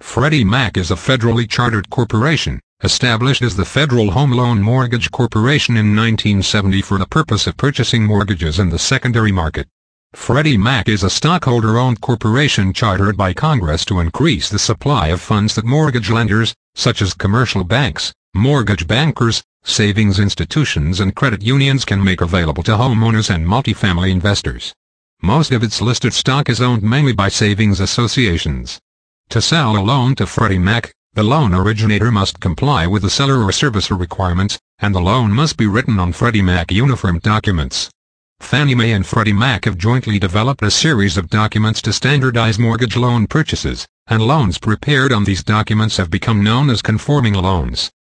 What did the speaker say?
Freddie Mac is a federally chartered corporation, established as the Federal Home Loan Mortgage Corporation in 1970 for the purpose of purchasing mortgages in the secondary market. Freddie Mac is a stockholder-owned corporation chartered by Congress to increase the supply of funds that mortgage lenders, such as commercial banks, mortgage bankers, savings institutions and credit unions can make available to homeowners and multifamily investors. Most of its listed stock is owned mainly by savings associations. To sell a loan to Freddie Mac, the loan originator must comply with the seller or servicer requirements, and the loan must be written on Freddie Mac uniform documents. Fannie Mae and Freddie Mac have jointly developed a series of documents to standardize mortgage loan purchases, and loans prepared on these documents have become known as conforming loans.